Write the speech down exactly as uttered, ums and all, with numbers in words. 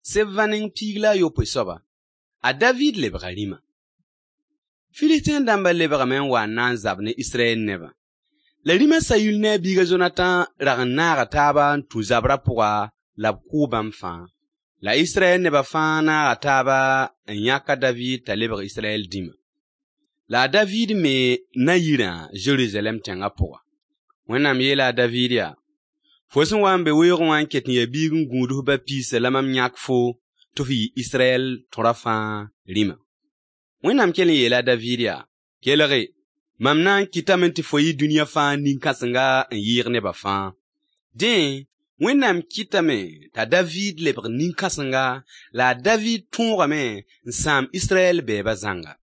Sevaning pigla yo poisoba. A David lebra rima. Filistin damba lebra men wa nan zabne Israël neba. La rima sayul ne biga Jonathan ragna taba tu zabra poa la kubam fa. La Israël neba fa na taba nyaka David ta lebra Israël dima. La David me na yira Jerusalem tenga poa. Wẽnnaam yeela a David yaa, fo sẽn wa n be weoogẽ wã n ket n ya biig n gũudf ba piisã la mam yãk fo tɩ f yɩ Israɛl tõra fãa rĩma. Wẽnnaam kell n yeela a David yaa, kelge, mam na n kɩtame tɩ fo yɩ dũniyã fãa nin-kãsenga n yɩɩg nebã fãa. Dẽ, Wẽnnaam kɩtame t'a David lebg nin-kãsenga la a David tõogame n sãam Israɛl bɛɛbã zãnga.